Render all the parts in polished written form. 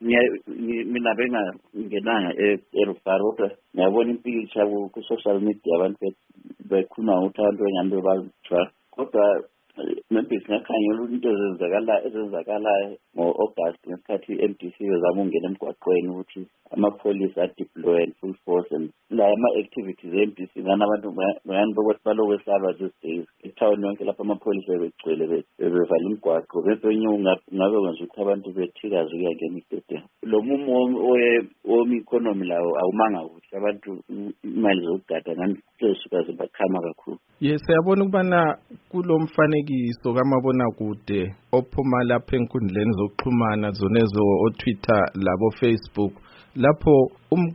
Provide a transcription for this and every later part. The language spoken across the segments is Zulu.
mina bengangenanga eRufaro kodwa ngiyabona impikitsha ku-social media abantu bekhuluma ukuthi abantu bengabe bathwa kodwa maybe singakhangela into ezenzakalayo ngo-August ngesikhathi i-MDC bezama ukungena emgwaqweni ukuthi amapholisa adeploy in full force and la ama-activities e-MDC ngani abantu bokuthi balokhu esalwa these days etown yonke lapho amapholisa begcwele bevala imigwaqo bebenye ungabe kwenza ukuthi abantu bethikaze ukuyangena istadium lo mumo omi-economy lawo awumanga kuhle abantu imali zokugada ngani sezisuka zibakhama kakhulu. Yes, siyabona ukubana kulo mfanekiso kamabonakude ophuma lapha enkundleni zokuxhumana zonezo o-Twitter labo Facebook lapho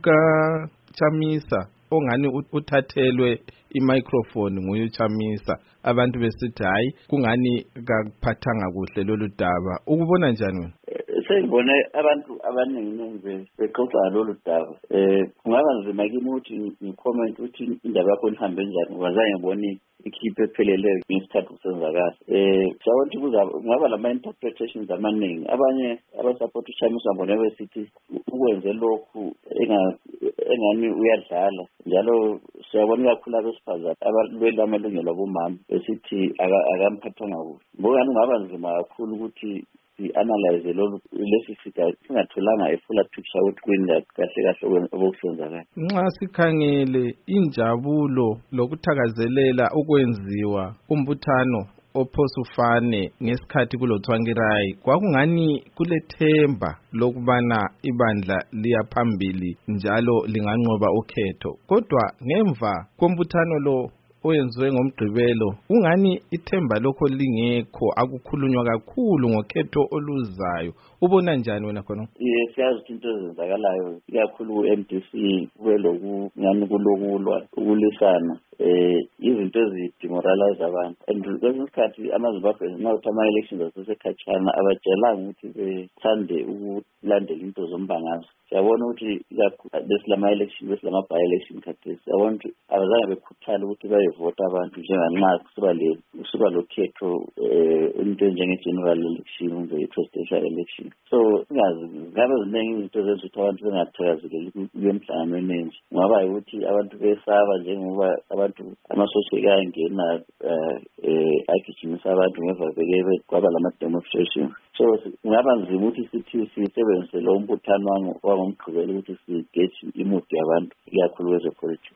Chamisa ongani uthathelwe i-microphone nguye uChamisa abantu besithi hayi kungani kakuphathanga kuhle lolu daba ukubona njani wena? Sengibone abantu abaningi bexoxa lolu daba kungaba nzima kimi ukuthi ngicomment ukuthi indaba yakho ihambe njani ngoba zange ngibone ikhiphe epheleleyo ngesikhathi kusenzakala sawuthi kungaba lama-interpretations amaningi abanye abasupport uChamisa ngibone besithi ukwenze lokhu engani uyadlala njalo siyabona kakhulu abesifazane abalwela amalungelo abomama besithi akamphathanga kuhle ngokani kungaba nzima kakhulu ukuthi si-analyze lesi siga singatholanga i-full picture ukuthi kuyini kahle okusenzakala. Nxa sikhangele injabulo lokuthakazelela ukwenziwa umbuthano ophosufane ngesikhathi kuloTsvangirai kwakungani kulethemba lokubana ibandla liyaphambili njalo linganqoba ukhetho kodwa ngemva kombuthano lo oyenziwe ngomgqibelo ungani ithemba lokho lingekho akukhulunywa kakhulu ngokhetho oluzayo ubona njani wena khona? Siyazi ukuthi into ezenzakalayo ikakhulu ku-MDC kube ngani kulokulwa ukulisana izinto ezidemoralize abantu and kwesinye isikhathi amaZimbabwe nawuthi ama-elections asesekhatshana abatshelanga ukuthi bethande ukulandela into zombangazo. Siyabona ukuthi besilama-election besilama-by-election khathesi siyabona ukuthi abazange bekhuthala ukuthi bayevota abantu njenganxa kusuba lo khetho into njenge-general election i-presidential election so ngabe ziningi izinto ezenza ukuthi abantu bengathakazeleli kuyo emhlanganweni enje kungaba ukuthi abantu besaba njengoba abantu amasosiyete ayangena agijimisa abantu ngemva kwaba lama-demonstration so kungaba nzima ukuthi sithi sisebenzise lo mbuthano wangomgqibelo ukuthi sigeje imudi yabantu ikakhulu kwezepolitiki.